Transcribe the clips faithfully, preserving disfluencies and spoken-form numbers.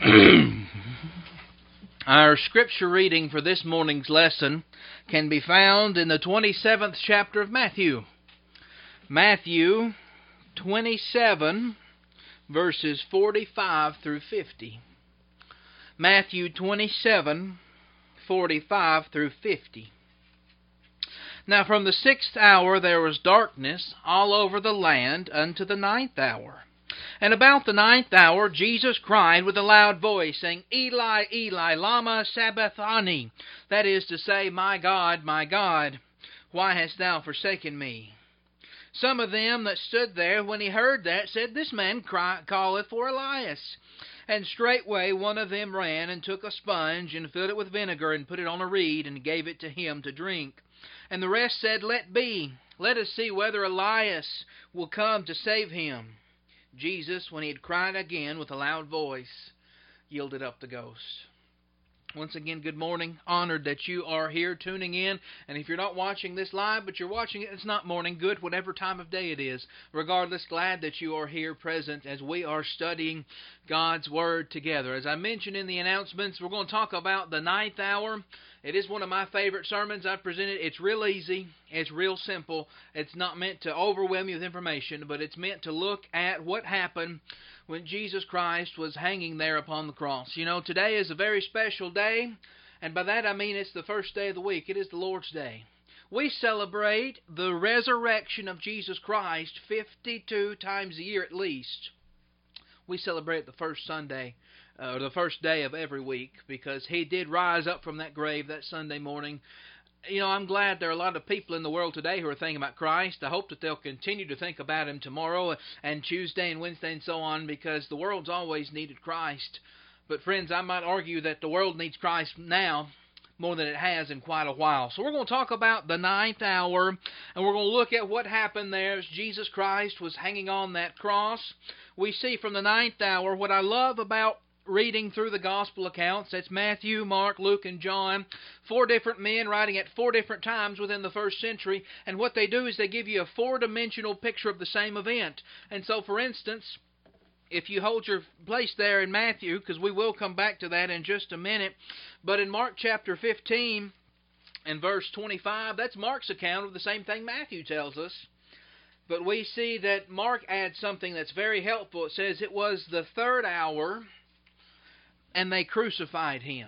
Our scripture reading for this morning's lesson can be found in the twenty-seventh chapter of Matthew. Matthew twenty-seven, verses forty-five through fifty. Matthew twenty-seven, forty-five through fifty. Now from the sixth hour there was darkness all over the land unto the ninth hour. And about the ninth hour Jesus cried with a loud voice, saying, Eli, Eli, lama sabachthani? That is to say, My God, my God, why hast thou forsaken me? Some of them that stood there, when he heard that, said, This man cry, calleth for Elias. And straightway one of them ran, and took a sponge, and filled it with vinegar, and put it on a reed, and gave it to him to drink. And the rest said, Let be, let us see whether Elias will come to save him. Jesus, when he had cried again with a loud voice, yielded up the ghost. Once again, good morning. Honored that you are here tuning in. And if you're not watching this live, but you're watching it, it's not morning. Good, whatever time of day it is. Regardless, glad that you are here present as we are studying God's Word together. As I mentioned in the announcements, we're going to talk about the ninth hour. It is one of my favorite sermons I've presented. It's real easy. It's real simple. It's not meant to overwhelm you with information, but it's meant to look at what happened when Jesus Christ was hanging there upon the cross. You know, today is a very special day, and by that I mean it's the first day of the week. It is the Lord's Day. We celebrate the resurrection of Jesus Christ fifty-two times a year at least. We celebrate the first Sunday, uh, or the first day of every week, because He did rise up from that grave that Sunday morning. You know, I'm glad there are a lot of people in the world today who are thinking about Christ. I hope that they'll continue to think about Him tomorrow and Tuesday and Wednesday and so on, because the world's always needed Christ. But friends, I might argue that the world needs Christ now more than it has in quite a while. So we're going to talk about the ninth hour, and we're going to look at what happened there as Jesus Christ was hanging on that cross. We see from the ninth hour what I love about reading through the gospel accounts. That's Matthew, Mark, Luke, and John. Four different men writing at four different times within the first century. And what they do is they give you a four-dimensional picture of the same event. And so, for instance, if you hold your place there in Matthew, because we will come back to that in just a minute, but in Mark chapter fifteen and verse twenty-five, that's Mark's account of the same thing Matthew tells us. But we see that Mark adds something that's very helpful. It says it was the third hour, and they crucified Him.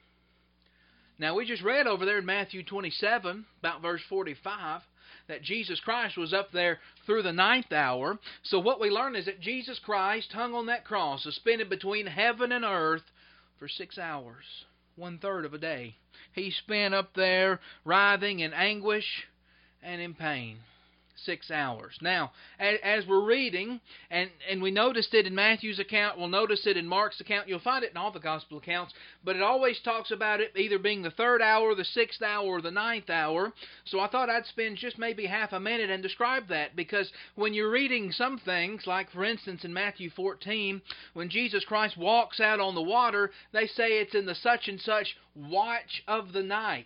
Now, we just read over there in Matthew twenty-seven, about verse forty-five, that Jesus Christ was up there through the ninth hour. So what we learn is that Jesus Christ hung on that cross, suspended between heaven and earth, for six hours, one-third of a day. He spent up there writhing in anguish and in pain. Six hours. Now, as we're reading, and, and we noticed it in Matthew's account, we'll notice it in Mark's account, you'll find it in all the gospel accounts, but it always talks about it either being the third hour, the sixth hour, or the ninth hour. So I thought I'd spend just maybe half a minute and describe that, because when you're reading some things, like for instance in Matthew fourteen, when Jesus Christ walks out on the water, they say it's in the such and such watch of the night.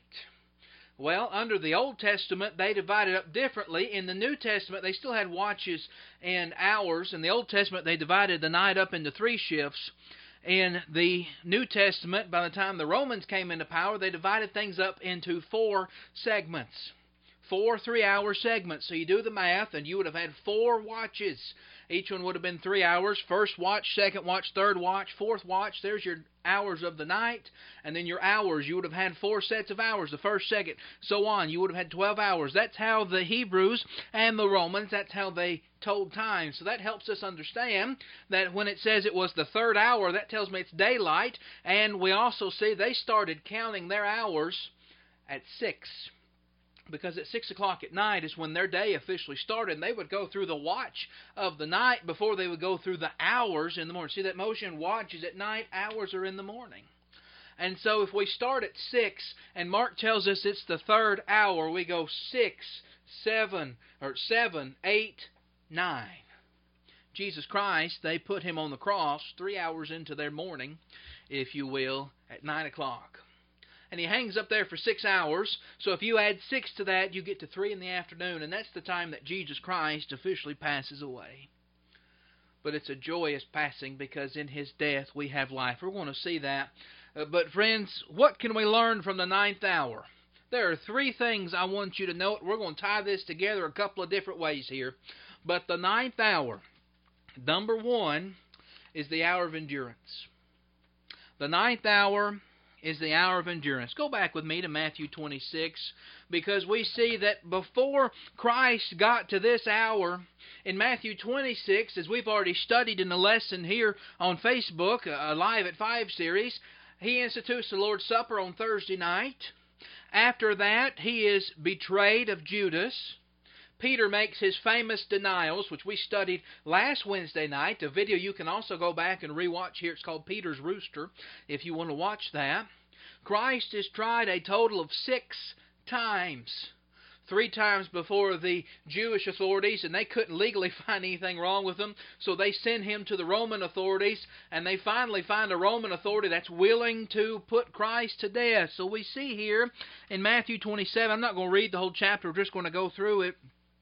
Well, under the Old Testament, they divided up differently. In the New Testament, they still had watches and hours. In the Old Testament, they divided the night up into three shifts. In the New Testament, by the time the Romans came into power, they divided things up into four segments. Four three-hour segments. So you do the math, and you would have had four watches. Each one would have been three hours. First watch, second watch, third watch, fourth watch. There's your hours of the night. And then your hours, you would have had four sets of hours. The first, second, so on. You would have had twelve hours. That's how the Hebrews and the Romans, that's how they told time. So that helps us understand that when it says it was the third hour, that tells me it's daylight. And we also see they started counting their hours at six. Because at six o'clock at night is when their day officially started. And they would go through the watch of the night before they would go through the hours in the morning. See that motion? Watch is at night, hours are in the morning. And so if we start at six, and Mark tells us it's the third hour, we go six, seven, or seven, eight, nine. Jesus Christ, they put Him on the cross three hours into their morning, if you will, at nine o'clock. And He hangs up there for six hours. So if you add six to that, you get to three in the afternoon. And that's the time that Jesus Christ officially passes away. but it's a joyous passing because in His death we have life. We're going to see that. Uh, but friends, what can we learn from the ninth hour? There are three things I want you to note. We're going to tie this together a couple of different ways here. But the ninth hour, number one, is the hour of endurance. The ninth hour is the hour of endurance. Go back with me to Matthew twenty-six, because we see that before Christ got to this hour, in Matthew twenty-six, as we've already studied in the lesson here on Facebook, a Live at five series, He institutes the Lord's Supper on Thursday night. After that, He is betrayed of Judas. Peter makes his famous denials, which we studied last Wednesday night. A video you can also go back and rewatch here. It's called Peter's Rooster, if you want to watch that. Christ is tried a total of six times. Three times before the Jewish authorities, and they couldn't legally find anything wrong with Him, so they send Him to the Roman authorities, and they finally find a Roman authority that's willing to put Christ to death. So we see here in Matthew twenty-seven, I'm not going to read the whole chapter, we're just going to go through it,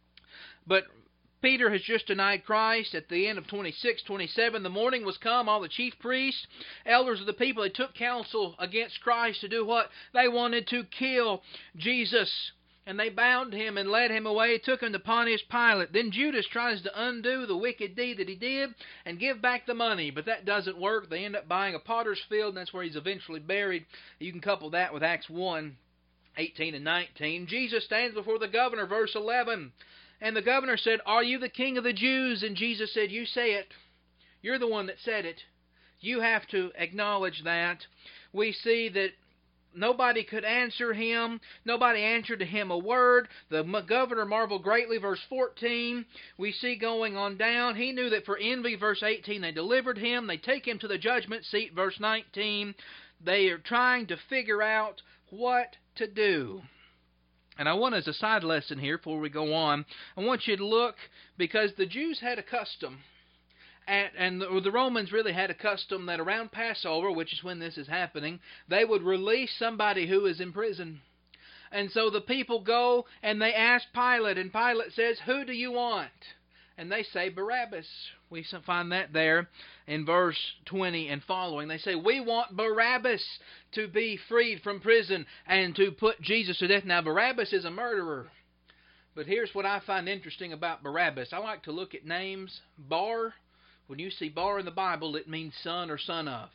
but Peter has just denied Christ. At the end of twenty-six, twenty-seven, the morning was come, all the chief priests, elders of the people, they took counsel against Christ to do what? They wanted to kill Jesus. And they bound Him and led Him away, took Him to Pontius Pilate. Then Judas tries to undo the wicked deed that he did and give back the money. But that doesn't work. They end up buying a potter's field, and that's where He's eventually buried. You can couple that with Acts one, eighteen and nineteen. Jesus stands before the governor, verse eleven. And the governor said, "Are you the King of the Jews?" And Jesus said, "You say it. You're the one that said it. You have to acknowledge that." We see that nobody could answer Him. Nobody answered to Him a word. The governor marveled greatly, verse fourteen. We see going on down. He knew that for envy, verse eighteen, they delivered Him. They take Him to the judgment seat, verse nineteen. They are trying to figure out what to do. And I want, as a side lesson here before we go on, I want you to look, because the Jews had a custom, and, and the, the Romans really had a custom that around Passover, which is when this is happening, they would release somebody who is in prison. And so the people go and they ask Pilate, and Pilate says, "Who do you want?" And they say, "Barabbas." We find that there in verse twenty and following. They say, "We want Barabbas to be freed from prison and to put Jesus to death." Now, Barabbas is a murderer. But here's what I find interesting about Barabbas. I like to look at names. Bar, when you see Bar in the Bible, it means son or son of.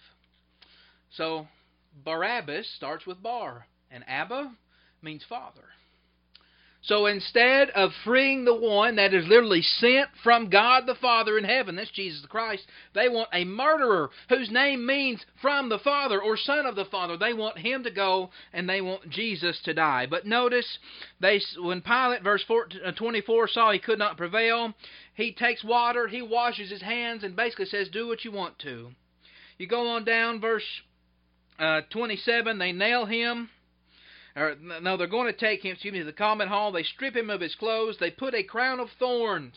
So, Barabbas starts with Bar, and Abba means father. So instead of freeing the one that is literally sent from God the Father in heaven, that's Jesus the Christ, they want a murderer whose name means from the Father or son of the Father. They want Him to go, and they want Jesus to die. But notice, they when Pilate, verse twenty-four, saw he could not prevail, he takes water, he washes his hands, and basically says, "Do what you want to." You go on down, verse uh, twenty-seven, they nail Him. Or, no, they're going to take Him, excuse me, to the common hall. They strip Him of His clothes. They put a crown of thorns.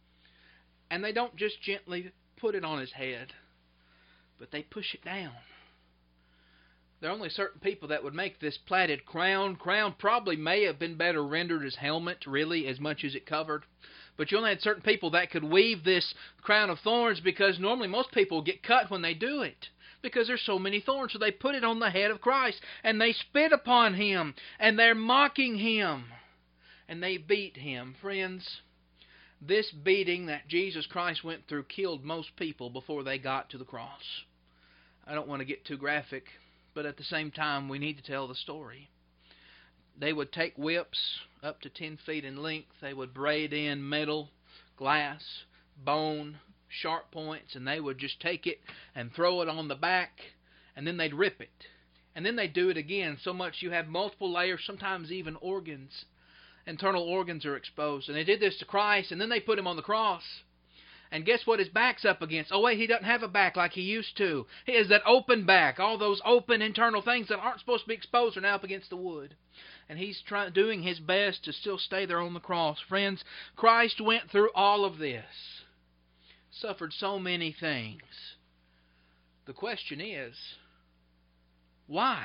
And they don't just gently put it on His head, but they push it down. There are only certain people that would make this plaited crown. Crown probably may have been better rendered as helmet, really, as much as it covered. But you only had certain people that could weave this crown of thorns, because normally most people get cut when they do it, because there's so many thorns. So they put it on the head of Christ, and they spit upon Him, and they're mocking Him, and they beat Him. Friends, this beating that Jesus Christ went through killed most people before they got to the cross. I don't want to get too graphic, but at the same time, we need to tell the story. They would take whips up to ten feet in length. They would braid in metal, glass, bone, sharp points, and they would just take it and throw it on the back, and then they'd rip it. And then they'd do it again, so much you have multiple layers, sometimes even organs. Internal organs are exposed. And they did this to Christ, and then they put Him on the cross. And guess what his back's up against? Oh, wait, He doesn't have a back like He used to. He has that open back. All those open internal things that aren't supposed to be exposed are now up against the wood. And He's trying, doing His best to still stay there on the cross. Friends, Christ went through all of this. Suffered so many things. The question is, why?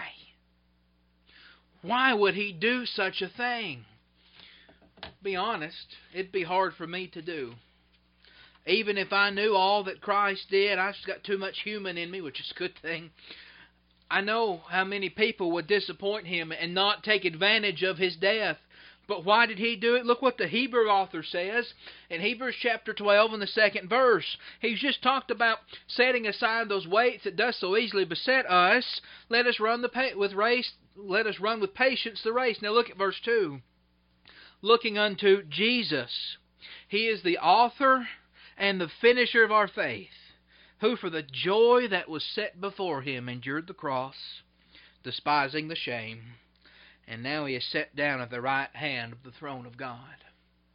Why would He do such a thing? Be honest, it'd be hard for me to do. Even if I knew all that Christ did, I've just got too much human in me, which is a good thing. I know how many people would disappoint Him and not take advantage of His death. But why did He do it? Look what the Hebrew author says in Hebrews chapter twelve and the second verse. He's just talked about setting aside those weights that does so easily beset us. Let us run the pa- with race. Let us run with patience the race. Now look at verse two. Looking unto Jesus. He is the author and the finisher of our faith, who for the joy that was set before Him endured the cross, despising the shame. And now He is set down at the right hand of the throne of God.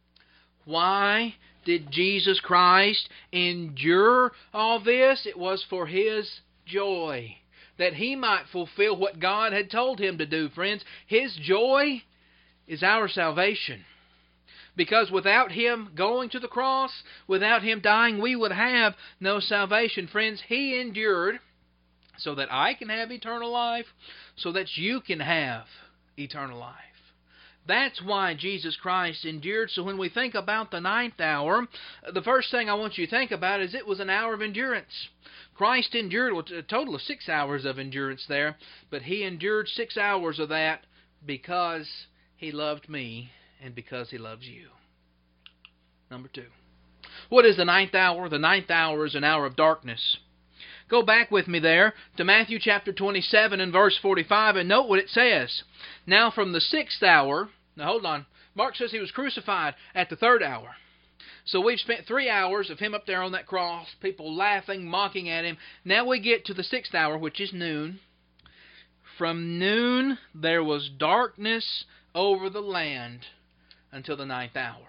Why did Jesus Christ endure all this? It was for His joy, that He might fulfill what God had told Him to do, friends. His joy is our salvation. Because without Him going to the cross, without Him dying, we would have no salvation. Friends, He endured so that I can have eternal life, so that you can have eternal life. That's why Jesus Christ endured. So when we think about the ninth hour, the first thing I want you to think about is it was an hour of endurance. Christ endured well, a total of six hours of endurance there, but He endured six hours of that because He loved me and because He loves you. Number two. What is the ninth hour? The ninth hour is an hour of darkness. Go back with me there to Matthew chapter twenty-seven and verse forty-five and note what it says. Now from the sixth hour, now hold on, Mark says He was crucified at the third hour. So we've spent three hours of Him up there on that cross, people laughing, mocking at Him. Now we get to the sixth hour, which is noon. From noon there was darkness over the land until the ninth hour.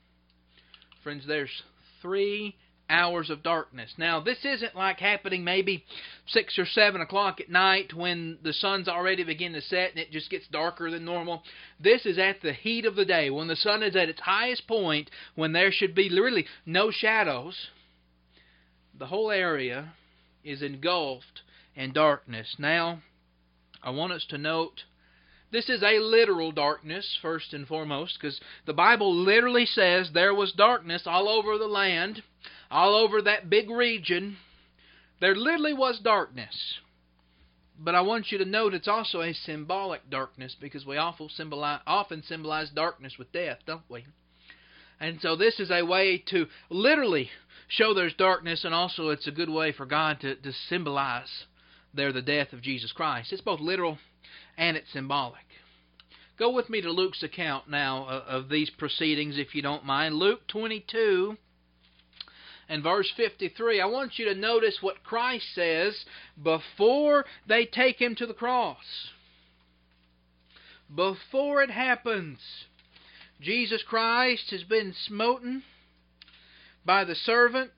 Friends, there's three hours of darkness. Now, this isn't like happening maybe six or seven o'clock at night when the sun's already beginning to set and it just gets darker than normal. This is at the heat of the day, when the sun is at its highest point, when there should be really no shadows. The whole area is engulfed in darkness. Now, I want us to note this is a literal darkness, first and foremost, because the Bible literally says there was darkness all over the land, all over that big region. There literally was darkness. But I want you to note it's also a symbolic darkness, because we often symbolize, often symbolize darkness with death, don't we? And so this is a way to literally show there's darkness, and also it's a good way for God to, to symbolize there the death of Jesus Christ. It's both literal and it's symbolic. Go with me to Luke's account now of these proceedings, if you don't mind. Luke twenty-two and verse fifty-three. I want you to notice what Christ says before they take Him to the cross. Before it happens, Jesus Christ has been smoten by the servant.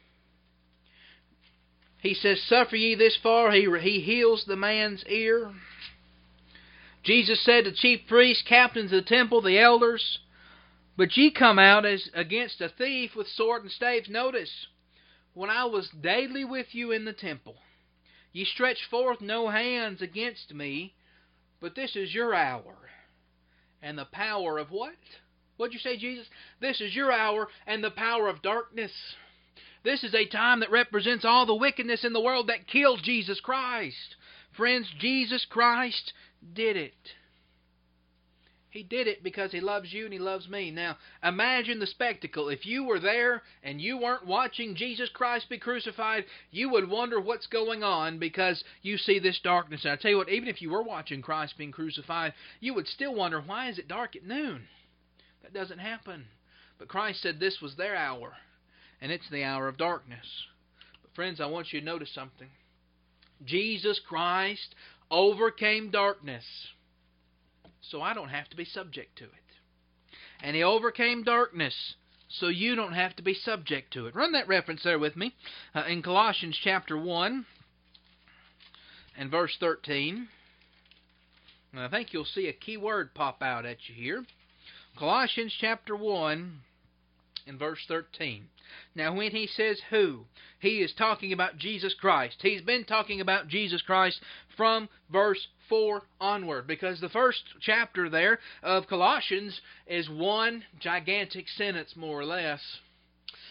He says, "Suffer ye this far." He, he heals the man's ear. Jesus said to chief priests, captains of the temple, the elders, "But ye come out as against a thief with sword and staves." Notice, when I was daily with you in the temple, ye stretched forth no hands against me, but this is your hour. And the power of what? What'd you say, Jesus? This is your hour and the power of darkness. This is a time that represents all the wickedness in the world that killed Jesus Christ. Friends, Jesus Christ did it. He did it because He loves you and He loves me. Now, imagine the spectacle. If you were there and you weren't watching Jesus Christ be crucified, you would wonder what's going on because you see this darkness. And I tell you what, even if you were watching Christ being crucified, you would still wonder, why is it dark at noon? That doesn't happen. But Christ said this was their hour, and it's the hour of darkness. But friends, I want you to notice something. Jesus Christ overcame darkness, so I don't have to be subject to it. And He overcame darkness, so you don't have to be subject to it. Run that reference there with me uh, in Colossians chapter one and verse thirteen. And I think you'll see a key word pop out at you here. Colossians chapter one and verse thirteen. Now when he says who, he is talking about Jesus Christ. He's been talking about Jesus Christ from verse four onward, because the first chapter there of Colossians is one gigantic sentence, more or less.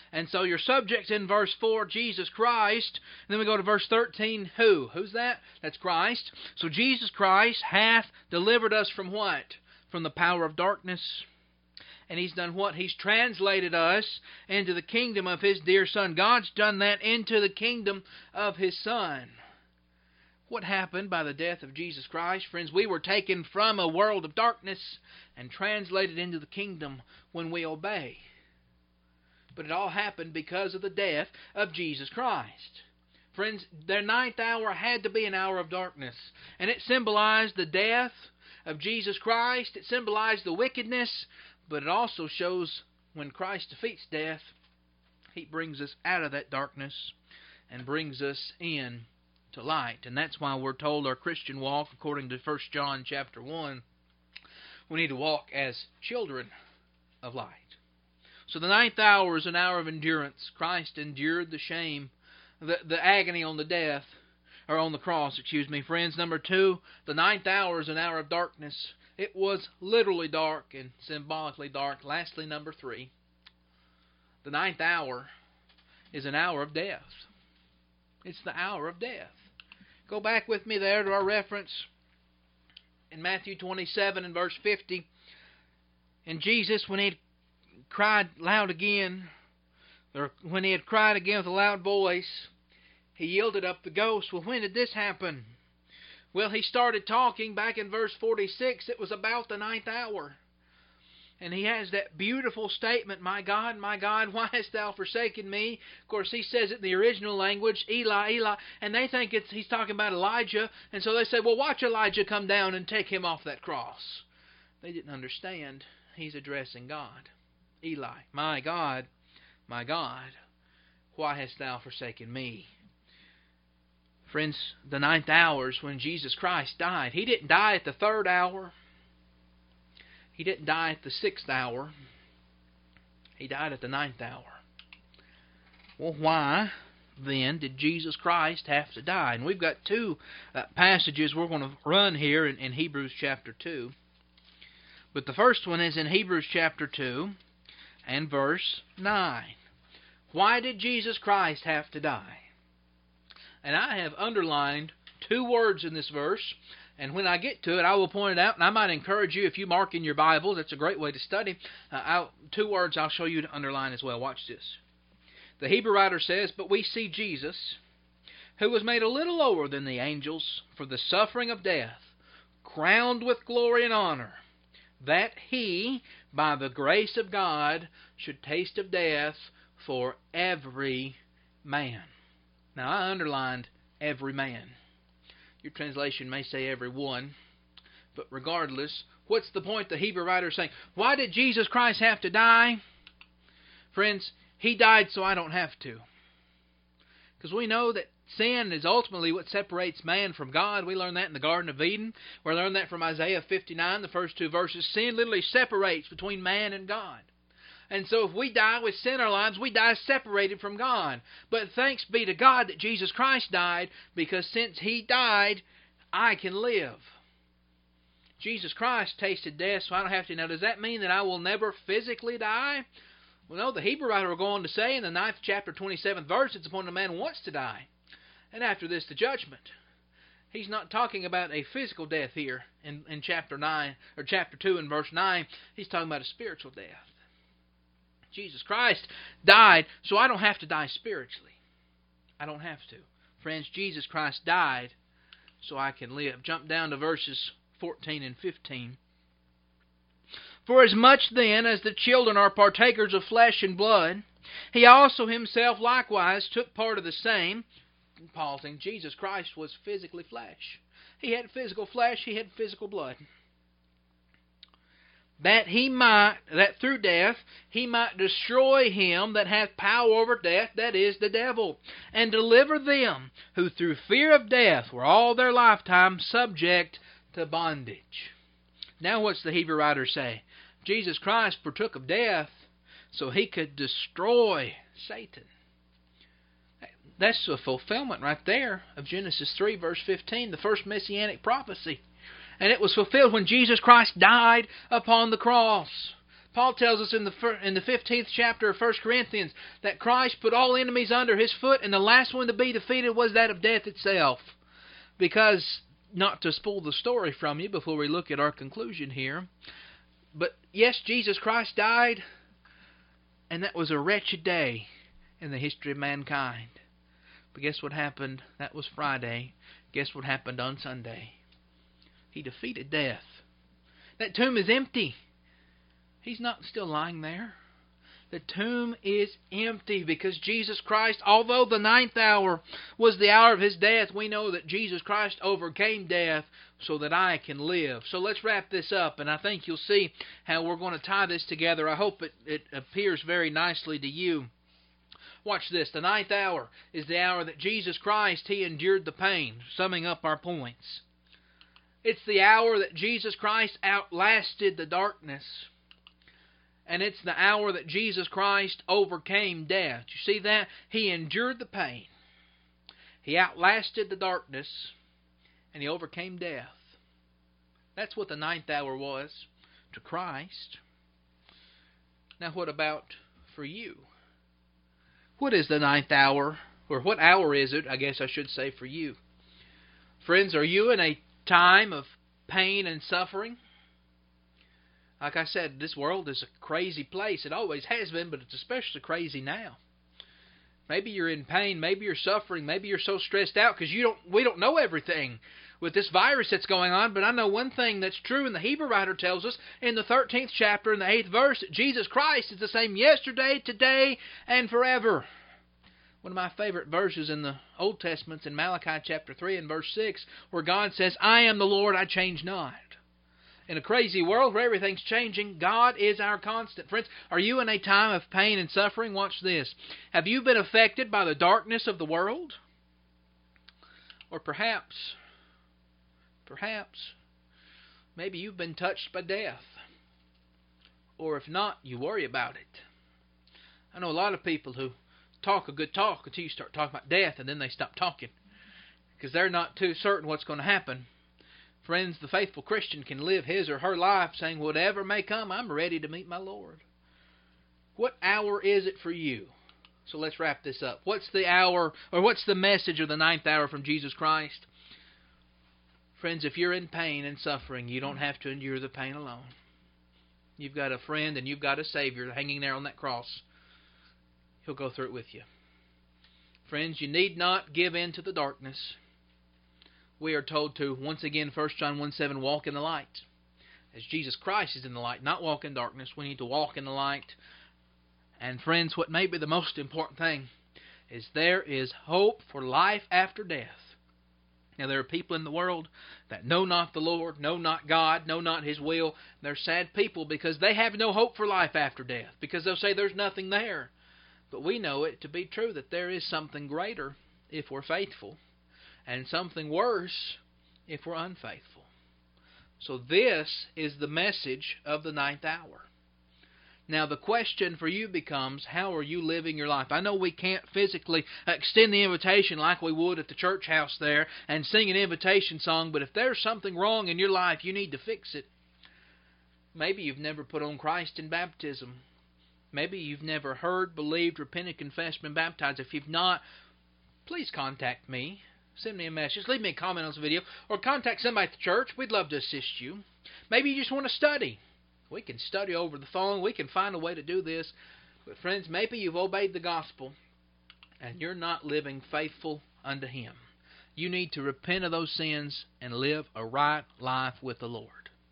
And so your subject's in verse four, Jesus Christ. And then we go to verse thirteen, who? Who's that? That's Christ. So Jesus Christ hath delivered us from what? From the power of darkness. And He's done what? He's translated us into the kingdom of His dear Son. God's done that into the kingdom of His Son. What happened by the death of Jesus Christ? Friends, we were taken from a world of darkness and translated into the kingdom when we obey. But it all happened because of the death of Jesus Christ. Friends, their ninth hour had to be an hour of darkness. And it symbolized the death of Jesus Christ. It symbolized the wickedness. But it also shows when Christ defeats death, He brings us out of that darkness and brings us in to light. And that's why we're told our Christian walk, according to First John chapter one, we need to walk as children of light. So the ninth hour is an hour of endurance. Christ endured the shame, the, the agony on the death, or on the cross, excuse me, friends. Number two, the ninth hour is an hour of darkness. It was literally dark and symbolically dark. Lastly, number three, the ninth hour is an hour of death. It's the hour of death. Go back with me there to our reference in Matthew twenty-seven and verse fifty. And Jesus, when He had cried loud again, or when He had cried again with a loud voice, He yielded up the ghost. Well, when did this happen? Well, He started talking back in verse forty-six. It was about the ninth hour. And He has that beautiful statement, "My God, my God, why hast Thou forsaken me?" Of course, He says it in the original language, "Eli, Eli." And they think it's He's talking about Elijah. And so they say, well, watch Elijah come down and take Him off that cross. They didn't understand. He's addressing God. "Eli, my God, my God, why hast Thou forsaken me?" Friends, the ninth hour is when Jesus Christ died. He didn't die at the third hour. He didn't die at the sixth hour. He died at the ninth hour. Well, why then did Jesus Christ have to die? And we've got two uh, passages we're going to run here in, in Hebrews chapter two. But the first one is in Hebrews chapter two and verse nine. Why did Jesus Christ have to die? And I have underlined two words in this verse. And when I get to it, I will point it out. And I might encourage you, if you mark in your Bible, that's a great way to study. Uh, I'll, two words I'll show you to underline as well. Watch this. The Hebrew writer says, "But we see Jesus, who was made a little lower than the angels for the suffering of death, crowned with glory and honor, that He, by the grace of God, should taste of death for every man." Now, I underlined every man. Your translation may say every one. But regardless, what's the point the Hebrew writer is saying? Why did Jesus Christ have to die? Friends, He died so I don't have to. Because we know that sin is ultimately what separates man from God. We learned that in the Garden of Eden. We learned that from Isaiah fifty-nine, the first two verses. Sin literally separates between man and God. And so if we die with sin in our lives, we die separated from God. But thanks be to God that Jesus Christ died, because since He died, I can live. Jesus Christ tasted death, so I don't have to. Now, does that mean that I will never physically die? Well, no, the Hebrew writer will go on to say in the ninth chapter, twenty-seventh verse, it's upon the man who wants to die. And after this, the judgment. He's not talking about a physical death here in, in chapter nine or chapter two and verse nine. He's talking about a spiritual death. Jesus Christ died, so I don't have to die spiritually. I don't have to. Friends, Jesus Christ died so I can live. Jump down to verses fourteen and fifteen. "For as much then as the children are partakers of flesh and blood, He also Himself likewise took part of the same." Paul saying Jesus Christ was physically flesh. He had physical flesh, He had physical blood. "That He might, that through death, He might destroy him that hath power over death, that is, the devil, and deliver them who through fear of death were all their lifetime subject to bondage." Now what's the Hebrew writer say? Jesus Christ partook of death so He could destroy Satan. That's the fulfillment right there of Genesis three, verse fifteen, the first messianic prophecy. And it was fulfilled when Jesus Christ died upon the cross. Paul tells us in the in the fifteenth chapter of First Corinthians that Christ put all enemies under His foot, and the last one to be defeated was that of death itself. Because, not to spoil the story from you before we look at our conclusion here, but yes, Jesus Christ died, and that was a wretched day in the history of mankind. But guess what happened? That was Friday. Guess what happened on Sunday? He defeated death. That tomb is empty. He's not still lying there. The tomb is empty because Jesus Christ, although the ninth hour was the hour of His death, we know that Jesus Christ overcame death so that I can live. So let's wrap this up, and I think you'll see how we're going to tie this together. I hope it, it appears very nicely to you. Watch this. The ninth hour is the hour that Jesus Christ, He endured the pain, summing up our points. It's the hour that Jesus Christ outlasted the darkness. And it's the hour that Jesus Christ overcame death. You see that? He endured the pain. He outlasted the darkness. And He overcame death. That's what the ninth hour was to Christ. Now what about for you? What is the ninth hour? Or what hour is it, I guess I should say, for you? Friends, are you in a time of pain and suffering? Like I said, this world is a crazy place. It always has been, but it's especially crazy now. Maybe you're in pain. Maybe you're suffering. Maybe you're so stressed out because you don't. we don't know everything with this virus that's going on. But I know one thing that's true, and the Hebrew writer tells us in the thirteenth chapter, in the eighth verse, that Jesus Christ is the same yesterday, today, and forever. One of my favorite verses in the Old Testament is in Malachi chapter three and verse six, where God says, I am the Lord, I change not. In a crazy world where everything's changing, God is our constant. Friends, are you in a time of pain and suffering? Watch this. Have you been affected by the darkness of the world? Or perhaps, perhaps, maybe you've been touched by death. Or if not, you worry about it. I know a lot of people who talk a good talk until you start talking about death, and then they stop talking because they're not too certain what's going to happen. Friends, the faithful Christian can live his or her life saying, whatever may come, I'm ready to meet my Lord. What hour is it for you? So let's wrap this up. What's the hour, or what's the message of the ninth hour from Jesus Christ? Friends, if you're in pain and suffering, you don't have to endure the pain alone. You've got a friend and you've got a Savior hanging there on that cross. He'll go through it with you. Friends, you need not give in to the darkness. We are told to, once again, First John one seven, walk in the light. As Jesus Christ is in the light, not walk in darkness. We need to walk in the light. And friends, what may be the most important thing is there is hope for life after death. Now, there are people in the world that know not the Lord, know not God, know not His will. They're sad people because they have no hope for life after death, because they'll say there's nothing there. But we know it to be true that there is something greater if we're faithful, and something worse if we're unfaithful. So this is the message of the ninth hour. Now the question for you becomes, how are you living your life? I know we can't physically extend the invitation like we would at the church house there and sing an invitation song, but if there's something wrong in your life, you need to fix it. Maybe you've never put on Christ in baptism. Maybe you've never heard, believed, repented, confessed, been baptized. If you've not, please contact me. Send me a message, leave me a comment on this video, or contact somebody at the church. We'd love to assist you. Maybe you just want to study. We can study over the phone. We can find a way to do this. But friends, maybe you've obeyed the gospel and you're not living faithful unto Him. You need to repent of those sins and live a right life with the Lord.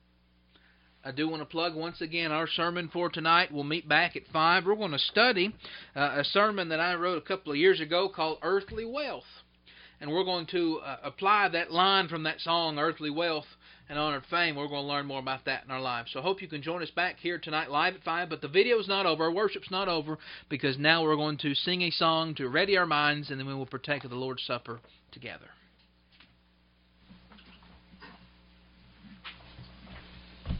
I do want to plug once again our sermon for tonight. We'll meet back at five. We're going to study uh, a sermon that I wrote a couple of years ago called Earthly Wealth. And we're going to uh, apply that line from that song, Earthly Wealth and Honored Fame. We're going to learn more about that in our lives. So I hope you can join us back here tonight live at five. But the video's not over. Our worship's not over, because now we're going to sing a song to ready our minds, and then we will partake of the Lord's Supper together.